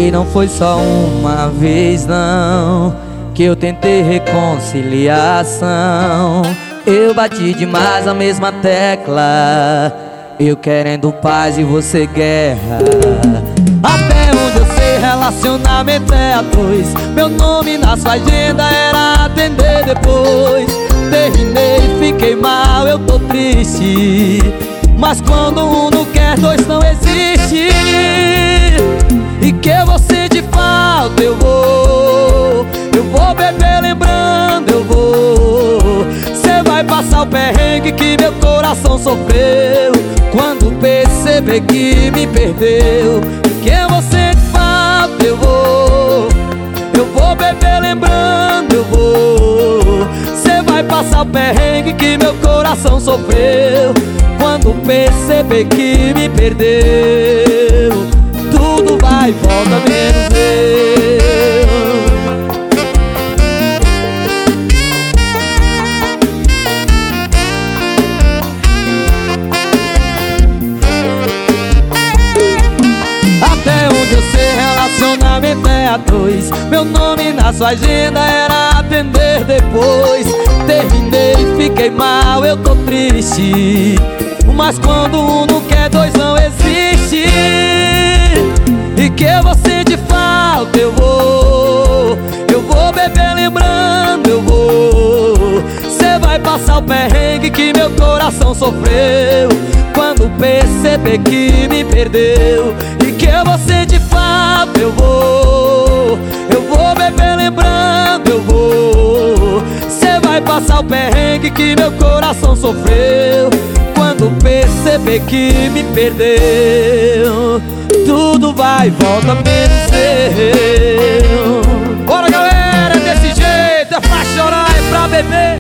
E não foi só uma vez não que eu tentei reconciliação. Eu bati demais a mesma tecla, eu querendo paz e você guerra. Até onde eu sei, relacionamento é a dois. Meu nome na sua agenda era atender depois. Terminei, fiquei mal, eu tô triste, mas quando um não quer, dois não existe. E que eu sente falta, eu vou beber lembrando, eu vou. Cê vai passar o perrengue que meu coração sofreu quando perceber que me perdeu. E que eu sente falta, eu vou beber lembrando, eu vou. Cê vai passar o perrengue que meu coração sofreu quando perceber que me perdeu. Tudo vai e volta menos eu. Até onde eu sei, relacionamento é a dois. Meu nome na sua agenda era atender depois. Terminei, fiquei mal, eu tô triste, mas quando um não quer, dois não existe. E que você de falta, eu vou beber lembrando, eu vou. Cê vai passar o perrengue que meu coração sofreu quando perceber que me perdeu. E que você de falta, eu vou beber lembrando, eu vou. Cê vai passar o perrengue que meu coração sofreu quando perceber que me perdeu. Tudo vai e volta menos eu.